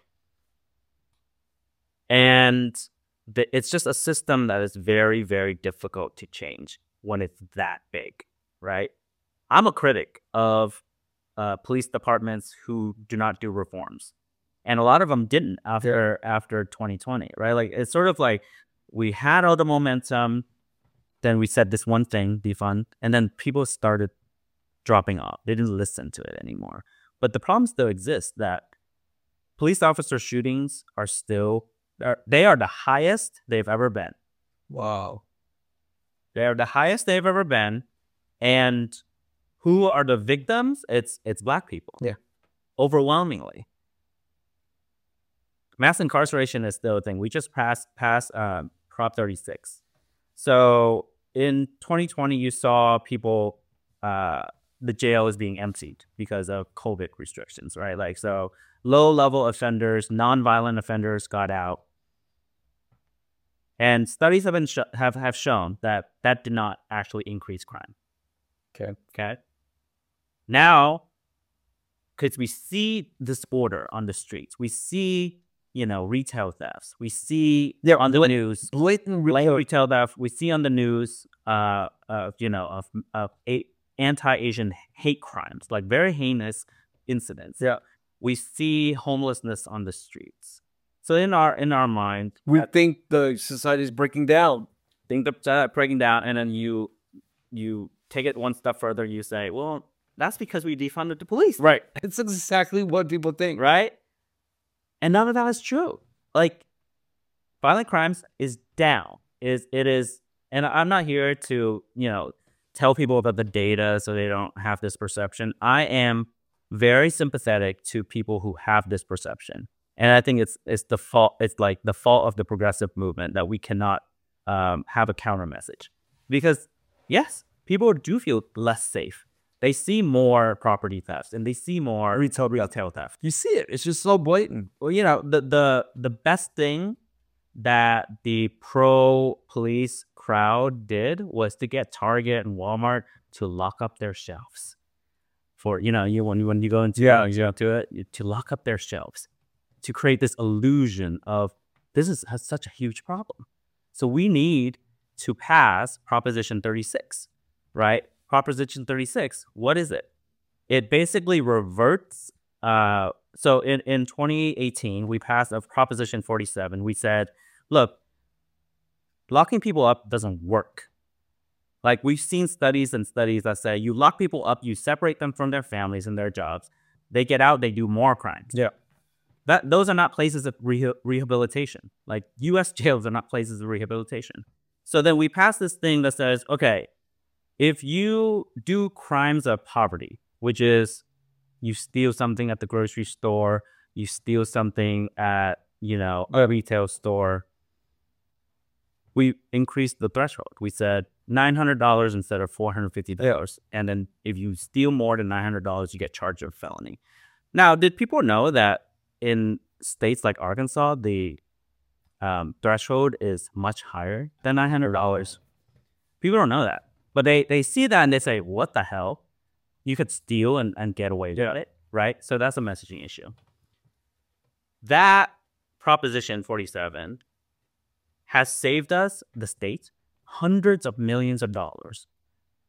And the, it's just a system that is very, very difficult to change when it's that big, right? I'm a critic of uh, police departments who do not do reforms. And a lot of them didn't after after twenty twenty, right? Like it's sort of like we had all the momentum, then we said this one thing, defund, and then people started dropping off. They didn't listen to it anymore. But the problem still exists that police officer shootings are still, are, they are the highest they've ever been. Wow. They are the highest they've ever been. And who are the victims? It's it's Black people. Yeah. Overwhelmingly. Mass incarceration is still a thing. We just passed passed um, Prop thirty-six. So in twenty twenty, you saw people, uh, the jail is being emptied because of COVID restrictions, right? Like, so low-level offenders, non-violent offenders got out. And studies have been sh- have, have shown that that did not actually increase crime. Okay. Okay. Now, because we see disorder on the streets, we see, you know, retail thefts. We see Yeah, on the bla- news, Blatant. blatant retail theft. We see on the news, uh, uh you know, of, of a- anti-Asian hate crimes, like very heinous incidents. Yeah. We see homelessness on the streets. So in our in our mind, We think the society is breaking down. think that breaking down, and then you you take it one step further. You say, well, that's because we defunded the police, Right. It's exactly what people think. right? And none of that is true. Like, violent crimes is down. Is it is, and I'm not here to, you know, tell people about the data so they don't have this perception. I am very sympathetic to people who have this perception, and I think it's it's the fault. It's like the fault of the progressive movement that we cannot um, have a counter message, because yes, people do feel less safe. They see more property thefts and they see more retail retail theft. You see it. It's just so blatant. Well, you know, the the the best thing that the pro police crowd did was to get Target and Walmart to lock up their shelves. For, you know, you when when you go into Yeah, yeah. to it, you- to lock up their shelves, to create this illusion of this is has such a huge problem. So we need to pass Proposition thirty-six, right? Proposition thirty-six, what is it? It basically reverts. Uh, so in, in twenty eighteen, we passed a Proposition forty-seven. We said, look, locking people up doesn't work. Like, we've seen studies and studies that say you lock people up, you separate them from their families and their jobs. They get out, they do more crimes. Yeah. That those are not places of reha- rehabilitation. Like, U S jails are not places of rehabilitation. So then we pass this thing that says, okay, if you do crimes of poverty, which is you steal something at the grocery store, you steal something at, you know, a retail store, we increased the threshold. We said nine hundred dollars instead of four hundred fifty dollars. And then if you steal more than nine hundred dollars, you get charged with felony. Now, did people know that in states like Arkansas, the um, threshold is much higher than nine hundred dollars? People don't know that. But they, they see that and they say, what the hell? You could steal and, and get away with Yeah. it, right? So that's a messaging issue. That Proposition forty-seven has saved us, the state, hundreds of millions of dollars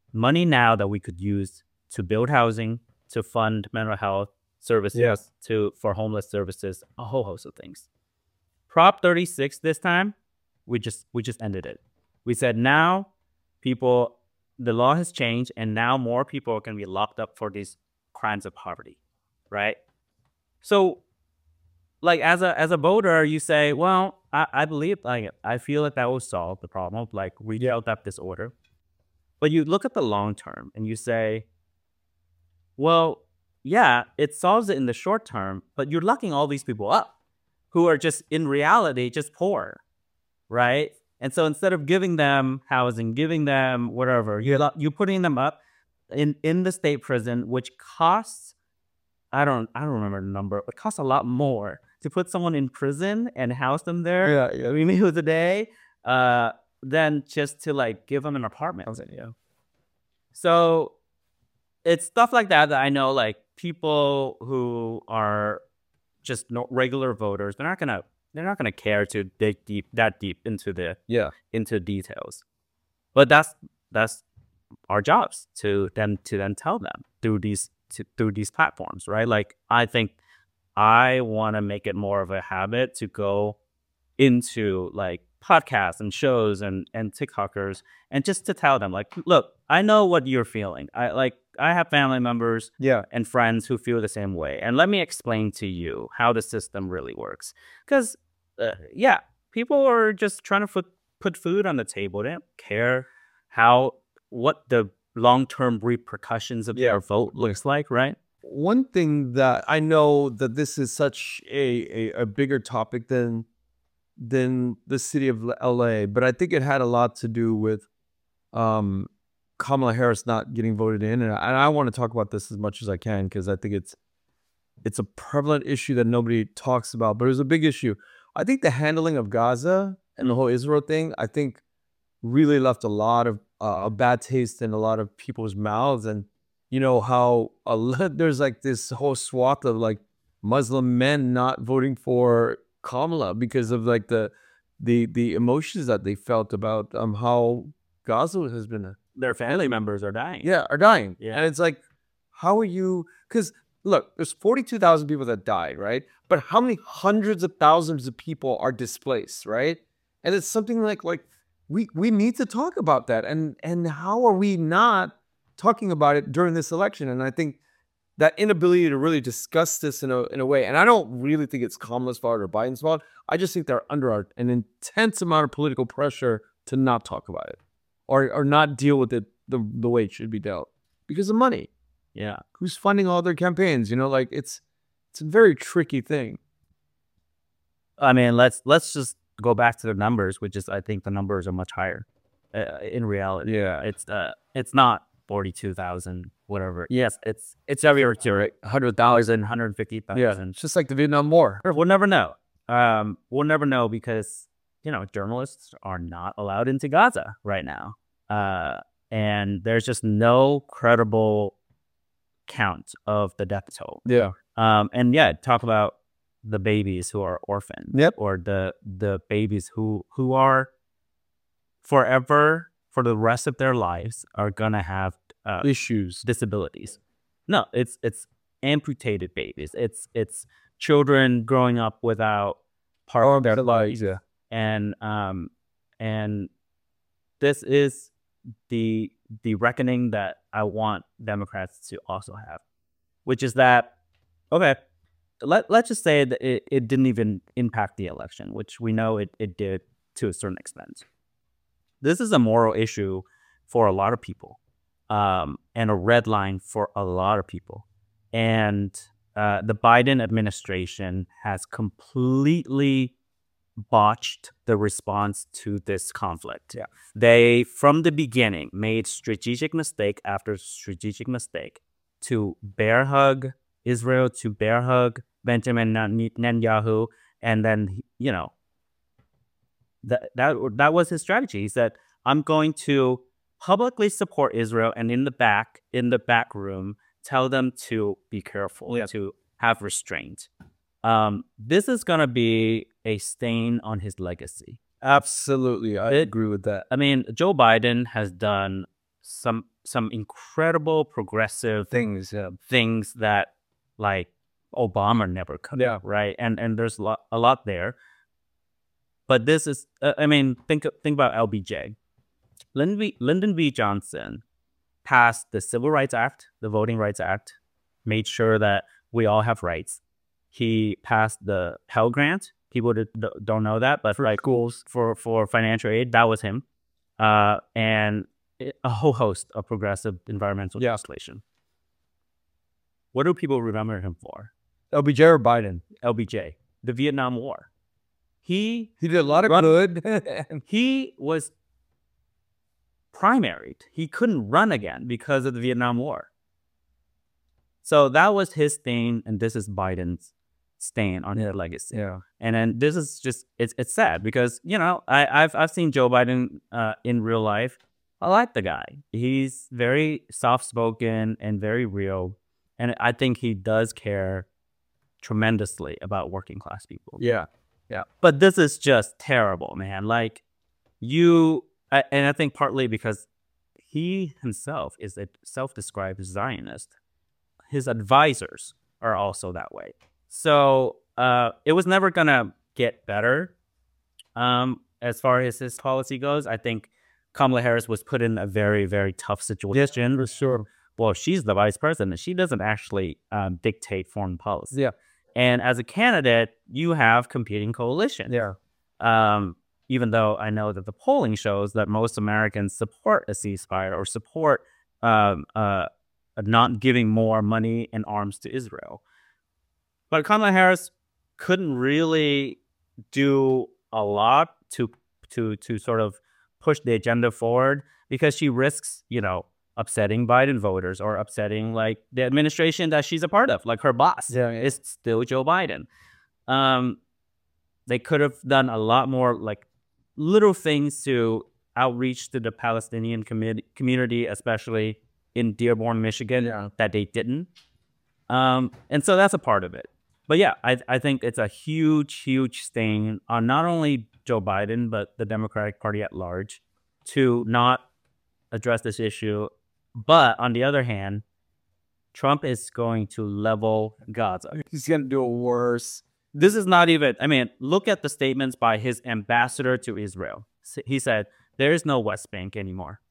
money now that we could use to build housing, to fund mental health services, Yes. to for homeless services, a whole host of things. Prop thirty-six this time, we just we just ended it. We said now people, the law has changed, and now more people are going to be locked up for these crimes of poverty, right? So, like as a as a voter, you say, well, I, I believe, like I feel like that will solve the problem of like retail theft disorder. But you look at the long term and you say, well, yeah, it solves it in the short term, but you're locking all these people up who are just in reality just poor, right? And so instead of giving them housing, giving them whatever, you're lo- you're putting them up in, in the state prison, which costs, I don't I don't remember the number, it costs a lot more to put someone in prison and house them there. Yeah, yeah. Three meals a day, uh, than just to like give them an apartment. Yeah. So it's stuff like that that I know, like people who are just no, regular voters, they're not gonna they're not gonna care to dig deep that deep into the Yeah. into details. But that's that's our jobs to then to then tell them through these to, through these platforms, right? Like I think I want to make it more of a habit to go into like podcasts and shows and and TikTokers and just to tell them like, look, I know what you're feeling. I like I have family members Yeah. and friends who feel the same way, and let me explain to you how the system really works. Because uh, yeah, people are just trying to put put food on the table. They don't care how what the long-term repercussions of Yeah. their vote looks like, right? One thing that I know that this is such a, a, a bigger topic than than the city of L A, but I think it had a lot to do with um, Kamala Harris not getting voted in, and I, and I want to talk about this as much as I can because I think it's it's a prevalent issue that nobody talks about, but it was a big issue. I think the handling of Gaza and the whole Israel thing, I think, really left a lot of uh, a bad taste in a lot of people's mouths, and you know how a lot, there's like this whole swath of like Muslim men not voting for Kamala because of like the the the emotions that they felt about um how Gaza has been a, Their family members are dying. yeah are dying. Yeah. And it's like, how are you, because look, there's forty-two thousand people that died, right? But how many hundreds of thousands of people are displaced, right? And it's something like like we we need to talk about that, and and how are we not talking about it during this election? And I think that inability to really discuss this in a in a way, and I don't really think it's Kamala's fault or Biden's fault. I just think they're under our, an intense amount of political pressure to not talk about it, or or not deal with it the the way it should be dealt because of money. Yeah. Who's funding all their campaigns? You know, like it's it's a very tricky thing. I mean, let's let's just go back to the numbers, which is I think the numbers are much higher uh, in reality. Yeah. It's uh it's not forty-two thousand whatever. Yes, it's it's everywhere too, right? one hundred thousand, one hundred fifty thousand. Yeah, it's just like the Vietnam War. We'll never know. Um, we'll never know because, you know, journalists are not allowed into Gaza right now. Uh, and there's just no credible count of the death toll. Yeah. Um, and yeah, talk about the babies who are orphaned. Yep. Or the the babies who who are forever, for the rest of their lives, are gonna have uh, Issues. disabilities. No, it's it's amputated babies. It's it's children growing up without part of their lives. Yeah. And um and this is the the reckoning that I want Democrats to also have, which is that okay, let let's just say that it, it didn't even impact the election, which we know it, it did to a certain extent. This is a moral issue for a lot of people, um, and a red line for a lot of people. And uh, the Biden administration has completely botched the response to this conflict. Yeah. They, from the beginning, made strategic mistake after strategic mistake to bear hug Israel, to bear hug Benjamin Netanyahu, and then, you know, that that that was his strategy. He said, I'm going to publicly support Israel, and in the back, in the back room, tell them to be careful, Yeah. to have restraint. Um, this is going to be a stain on his legacy. Absolutely. I It- agree with that. I mean, Joe Biden has done some some incredible progressive Things, yeah. things that like Obama never could, Yeah. right? And and there's a lot, a lot there. But this is, uh, I mean, think think about L B J. Lyndon B. Lyndon B. Johnson passed the Civil Rights Act, the Voting Rights Act, made sure that we all have rights. He passed the Pell Grant. People d- d- don't know that, but For like schools. for for financial aid, that was him. Uh, and it- a whole host of progressive environmental Yeah. legislation. What do people remember him for? L B J or Biden? L B J, the Vietnam War. He He did a lot of Run- good. he was primaried. He couldn't run again because of the Vietnam War. So that was his thing, and this is Biden's stain on his legacy. Yeah. And then this is just it's it's sad because, you know, I, I've I've seen Joe Biden uh, in real life. I like the guy. He's very soft spoken and very real, and I think he does care tremendously about working class people. Yeah. But this is just terrible, man. Like you, I, and I think partly because he himself is a self-described Zionist. His advisors are also that way. So uh, it was never gonna get better um, as far as his policy goes. I think Kamala Harris was put in a very, very tough situation. For sure. Well, she's the vice president. She doesn't actually um, dictate foreign policy. Yeah. And as a candidate, you have competing coalitions. Yeah. Um, even though I know that the polling shows that most Americans support a ceasefire or support um, uh, not giving more money and arms to Israel. But Kamala Harris couldn't really do a lot to to to sort of push the agenda forward because she risks, you know, upsetting Biden voters or upsetting like the administration that she's a part of, like her boss Yeah, yeah. is still Joe Biden. Um, they could have done a lot more like little things to outreach to the Palestinian commi- community, especially in Dearborn, Michigan, Yeah. that they didn't. Um, and so that's a part of it. But yeah, I, I think it's a huge, huge stain on not only Joe Biden, but the Democratic Party at large to not address this issue. But on the other hand, Trump is going to level Gaza. He's gonna do it worse. This is not even, I mean, look at the statements by his ambassador to Israel. S- He said, there is no West Bank anymore.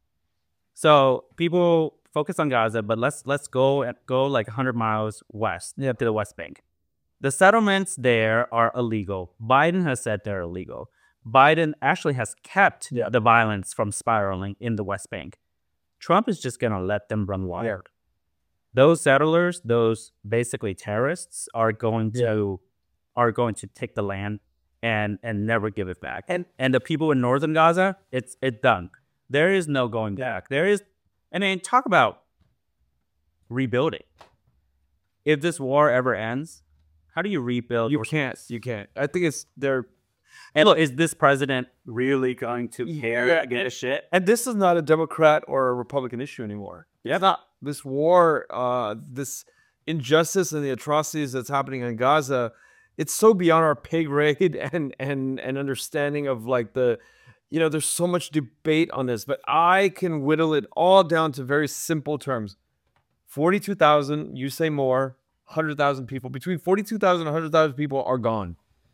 So people focus on Gaza, but let's let's go and go like one hundred miles west Yeah. to the West Bank. The settlements there are illegal. Biden has said they're illegal. Biden actually has kept Yeah. the violence from spiraling in the West Bank. Trump is just going to let them run wild. Yeah. Those settlers, those basically terrorists, are going to are going to take the land and and never give it back. And and the people in northern Gaza, it's it's done. There is no going back. There is, and then talk about rebuilding. If this war ever ends, how do you rebuild? You your- can't. You can't. I think it's they're And look, is this president really going to care? Yeah. Get a shit? and this is not a Democrat or a Republican issue anymore. Yeah. It's not. This war, uh, this injustice and the atrocities that's happening in Gaza, it's so beyond our pay grade and and and understanding of like the, you know, there's so much debate on this, but I can whittle it all down to very simple terms. forty-two thousand, you say more, one hundred thousand people, between forty-two thousand and one hundred thousand people are gone.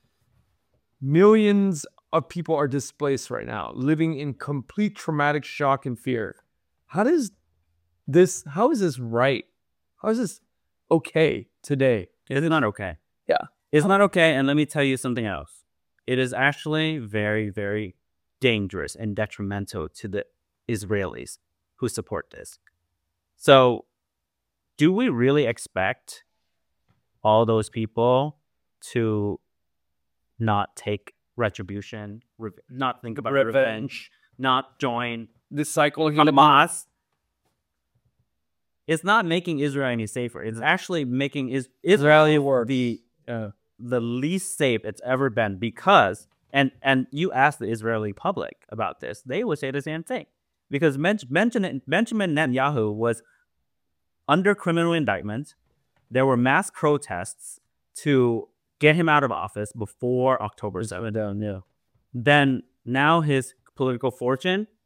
Millions of people are displaced right now, living in complete traumatic shock and fear. How does this, how is this right? How is this okay today? It's not okay. Yeah. It's not okay. And let me tell you something else. It is actually very, very dangerous and detrimental to the Israelis who support this. So, do we really expect all those people to not take retribution, re- not think about revenge, Revenge. not join This cycle of Hamas? It's not making Israel any safer. It's actually making is Israel worse. the uh, the least safe it's ever been because and and you ask the Israeli public about this, they would say the same thing because Ben- Benjamin Benjamin Netanyahu was under criminal indictment. There were mass protests to get him out of office before October seventh. down, yeah. Then now his political fortune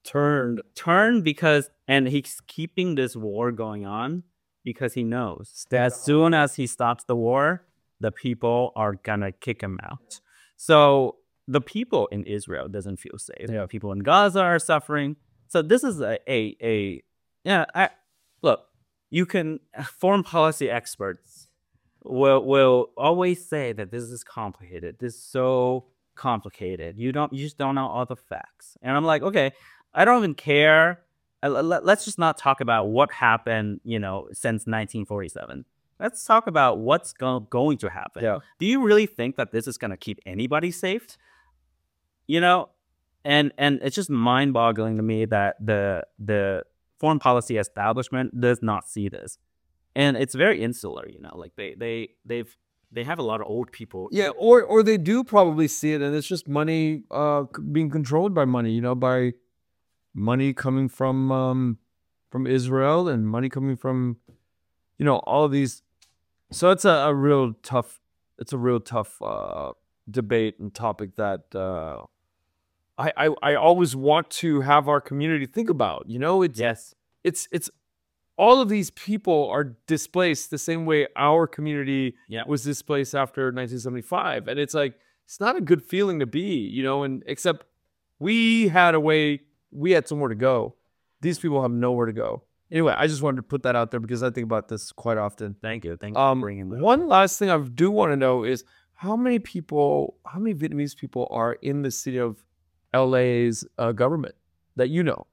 turned. Turned because, and he's keeping this war going on because he knows that as soon as he stops the war, the people are gonna kick him out. So the people in Israel doesn't feel safe. Yeah. People in Gaza are suffering. So this is a a, a yeah. I, look, you can foreign policy experts will will always say that this is complicated. This is so complicated. You don't you just don't know all the facts. And I'm like, okay, I don't even care. Let's just not talk about what happened, you know, since nineteen forty-seven. Let's talk about what's go- going to happen. Yeah. Do you really think that this is going to keep anybody safe? You know, and and it's just mind-boggling to me that the the foreign policy establishment does not see this, and it's very insular. You know, like they they they've they have a lot of old people. Yeah, or or they do probably see it, and it's just money uh, c- being controlled by money. You know, by money coming from um, from Israel and money coming from, you know, all of these. So it's a, a real tough. It's a real tough uh, debate and topic that uh, I, I I always want to have our community think about. You know, it's Yes. it's it's all of these people are displaced the same way our community Yeah. was displaced after nineteen seventy-five, and it's like it's not a good feeling to be, you know. And except we had a way, we had somewhere to go. These people have nowhere to go. Anyway, I just wanted to put that out there because I think about this quite often. Thank you. Thank you Um, for bringing that. one last thing I do want to know is how many people, how many Vietnamese people are in the city of L A's uh, government that you know?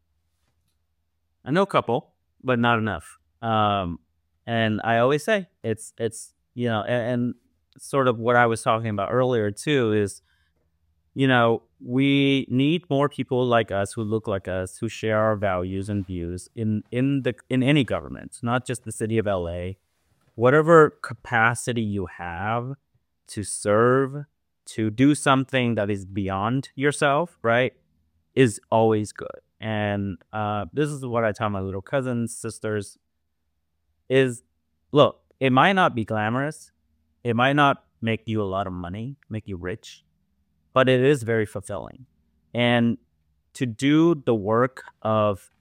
I know a couple, but not enough. Um, and I always say it's it's you know, and, and sort of what I was talking about earlier too is, you know, we need more people like us who look like us, who share our values and views in in the in any government, not just the city of L A. Whatever capacity you have to serve, to do something that is beyond yourself, right, is always good. And uh, this is what I tell my little cousins, sisters, is, look, it might not be glamorous. It might not make you a lot of money, make you rich, but it is very fulfilling. And to do the work of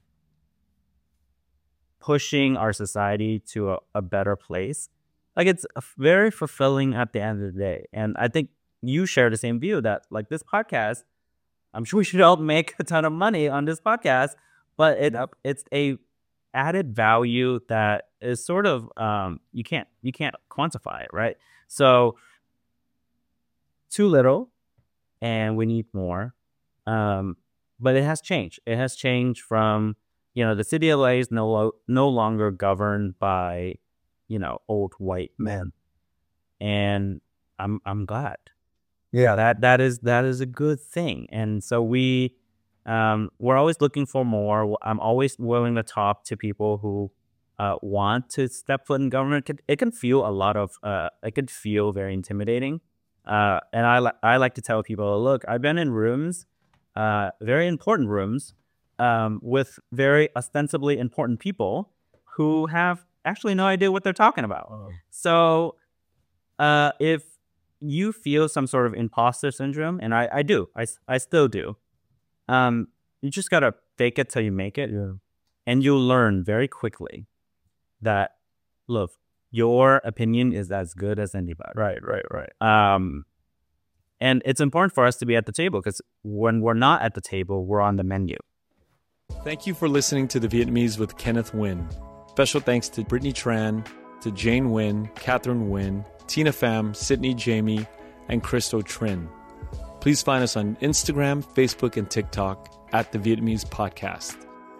pushing our society to a, a better place, like it's a very fulfilling at the end of the day. And I think you share the same view that, like, this podcast, I'm sure we should all make a ton of money on this podcast, but it it's a added value that is sort of um you can't you can't quantify it, right? So too little, and we need more. Um, but it has changed. It has changed from, you know, the city of L A is no lo- no longer governed by, you know, old white men, and I'm I'm glad. Yeah, that that is that is a good thing. And so we um we're always looking for more. I'm always willing to talk to people who uh want to step foot in government. It can, it can feel a lot of uh it can feel very intimidating. Uh and I li- I like to tell people, look, I've been in rooms, uh very important rooms, um with very ostensibly important people who have actually no idea what they're talking about. Oh. So uh if you feel some sort of imposter syndrome, and I, I do, I, I still do, um, you just got to fake it till you make it. Yeah. And you'll learn very quickly that, look, your opinion is as good as anybody. Right, right, right. Um, and it's important for us to be at the table, because when we're not at the table, we're on the menu. Thank you for listening to The Vietnamese with Kenneth Nguyen. Special thanks to Brittany Tran, to Jane Nguyen, Catherine Nguyen, Tina Pham, Sydney Jamie, and Christo Trin. Please find us on Instagram, Facebook, and TikTok at The Vietnamese Podcast.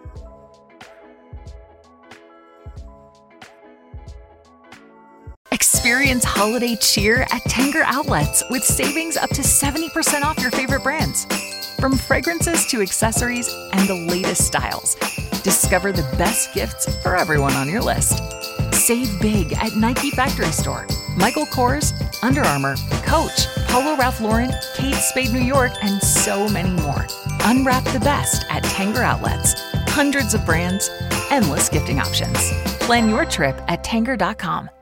Experience holiday cheer at Tanger Outlets with savings up to seventy percent off your favorite brands. From fragrances to accessories and the latest styles, discover the best gifts for everyone on your list. Save big at Nike Factory Store, Michael Kors, Under Armour, Coach, Polo Ralph Lauren, Kate Spade New York, and so many more. Unwrap the best at Tanger Outlets. Hundreds of brands, endless gifting options. Plan your trip at tanger dot com.